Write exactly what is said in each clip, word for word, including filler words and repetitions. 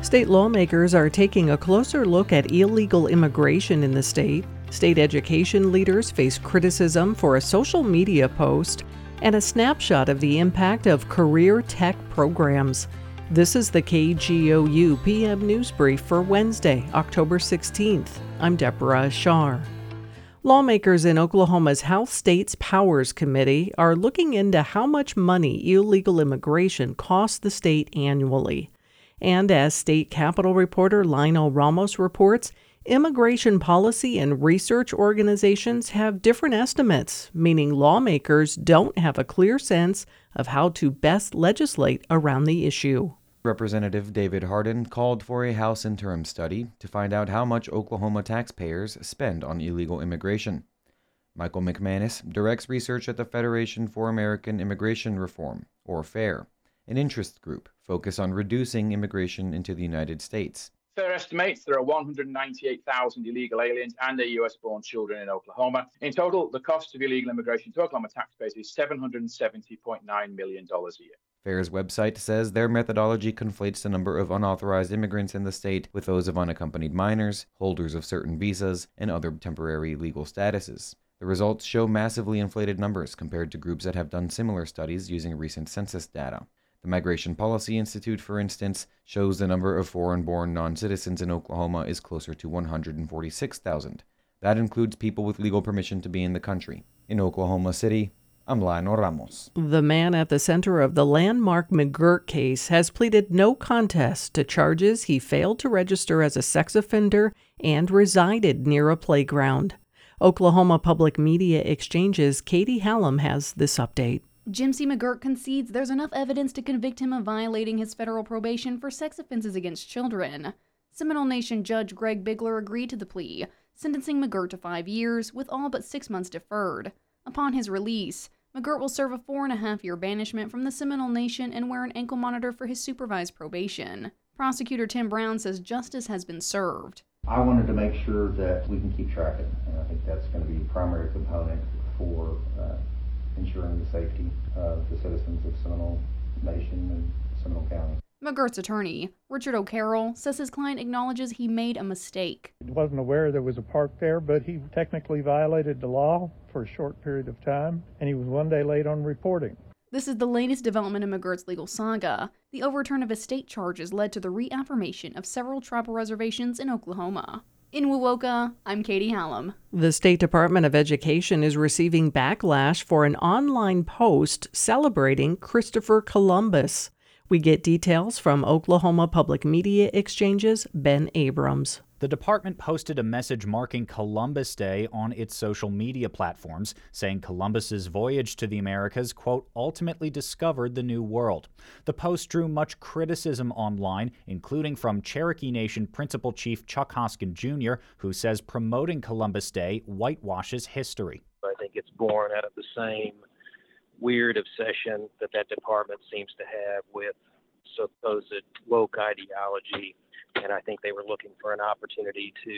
State lawmakers are taking a closer look at illegal immigration in the state. State education leaders face criticism for a social media post, and a snapshot of the impact of career tech programs. This is the K G O U P M News Brief for Wednesday, October sixteenth. I'm Deborah Ashar. Lawmakers in Oklahoma's House States Powers Committee are looking into how much money illegal immigration costs the state annually. And as state Capitol reporter Lionel Ramos reports, immigration policy and research organizations have different estimates, meaning lawmakers don't have a clear sense of how to best legislate around the issue. Representative David Hardin called for a House interim study to find out how much Oklahoma taxpayers spend on illegal immigration. Michael McManus directs research at the Federation for American Immigration Reform, or FAIR, an interest group focused on reducing immigration into the United States. FAIR estimates there are one hundred ninety-eight thousand illegal aliens and their U S-born children in Oklahoma. In total, the cost of illegal immigration to Oklahoma taxpayers is seven hundred seventy point nine million dollars a year. FAIR's website says their methodology conflates the number of unauthorized immigrants in the state with those of unaccompanied minors, holders of certain visas, and other temporary legal statuses. The results show massively inflated numbers compared to groups that have done similar studies using recent census data. The Migration Policy Institute, for instance, shows the number of foreign-born non-citizens in Oklahoma is closer to one hundred forty-six thousand. That includes people with legal permission to be in the country. In Oklahoma City, I'm Lionel Ramos. The man at the center of the landmark McGirt case has pleaded no contest to charges he failed to register as a sex offender and resided near a playground. Oklahoma Public Media Exchange's Katie Hallam has this update. Jim C. McGirt concedes there's enough evidence to convict him of violating his federal probation for sex offenses against children. Seminole Nation Judge Greg Bigler agreed to the plea, sentencing McGirt to five years, with all but six months deferred. Upon his release, McGirt will serve a four-and-a-half-year banishment from the Seminole Nation and wear an ankle monitor for his supervised probation. Prosecutor Tim Brown says justice has been served. I wanted to make sure that we can keep track of it, and I think that's going to be a primary component for uh, ensuring the safety of the citizens of Seminole Nation and Seminole County. McGirt's attorney, Richard O'Carroll, says his client acknowledges he made a mistake. He wasn't aware there was a park there, but he technically violated the law for a short period of time, and he was one day late on reporting. This is the latest development in McGirt's legal saga. The overturn of estate charges led to the reaffirmation of several tribal reservations in Oklahoma. In Wewoka, I'm Katie Hallam. The State Department of Education is receiving backlash for an online post celebrating Christopher Columbus. We get details from Oklahoma Public Media Exchange's Ben Abrams. The department posted a message marking Columbus Day on its social media platforms, saying Columbus's voyage to the Americas, quote, ultimately discovered the New World. The post drew much criticism online, including from Cherokee Nation Principal Chief Chuck Hoskin Junior, who says promoting Columbus Day whitewashes history. I think it's born out of the same weird obsession that that department seems to have with supposed woke ideology. And I think they were looking for an opportunity to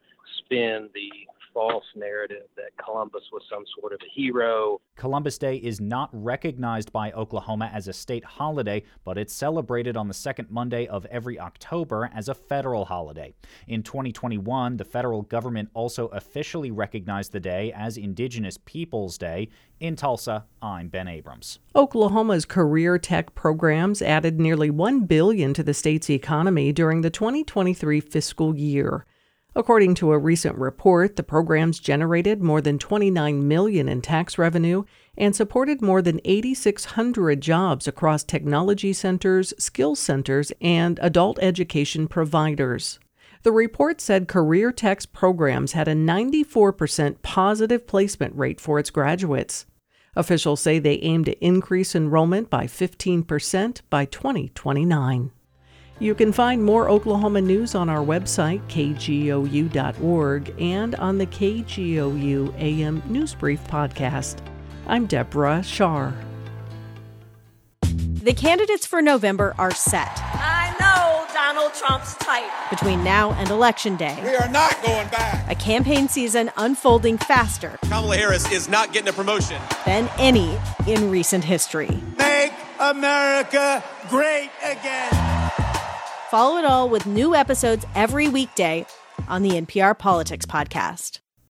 spin the false narrative that Columbus was some sort of a hero. Columbus Day is not recognized by Oklahoma as a state holiday, but it's celebrated on the second Monday of every October as a federal holiday. In twenty twenty-one, the federal government also officially recognized the day as Indigenous Peoples Day. In Tulsa, I'm Ben Abrams. Oklahoma's career tech programs added nearly one billion dollars to the state's economy during the twenty twenty-three fiscal year. According to a recent report, the programs generated more than twenty-nine million dollars in tax revenue and supported more than eight thousand six hundred jobs across technology centers, skills centers, and adult education providers. The report said Career Tech's programs had a ninety-four percent positive placement rate for its graduates. Officials say they aim to increase enrollment by fifteen percent by twenty twenty-nine. You can find more Oklahoma news on our website, K G O U dot org, and on the K G O U A M News Brief podcast. I'm Deborah Shar. The candidates for November are set. I know Donald Trump's type. Between now and Election Day, we are not going back. A campaign season unfolding faster. Kamala Harris is not getting a promotion. Than any in recent history. Make America great again. Follow it all with new episodes every weekday on the N P R Politics Podcast.